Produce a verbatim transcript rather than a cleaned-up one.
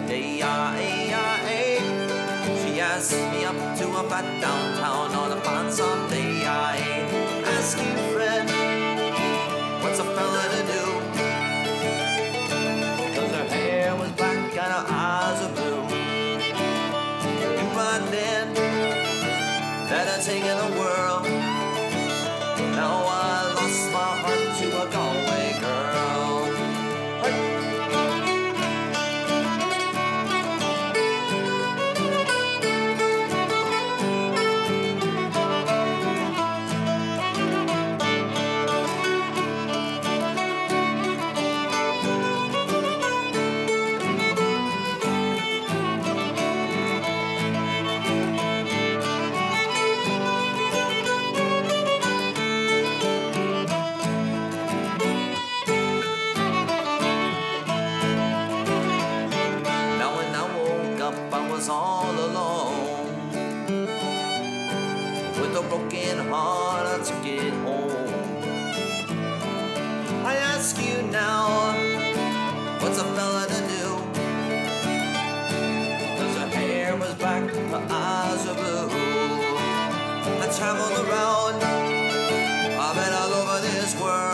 day. She asked me up to a fat downtown on a fine soft day. I ask you, friend, what's a fella to do? Cause her hair was black and her eyes were blue. Knew right then that I'd taken the world. Now I lost my heart to a Galway girl. Hey. All alone with a broken heart, I took it home. I ask you now, what's a fella to do? Cause her hair was black, her eyes were blue. I traveled around, I've been all over this world.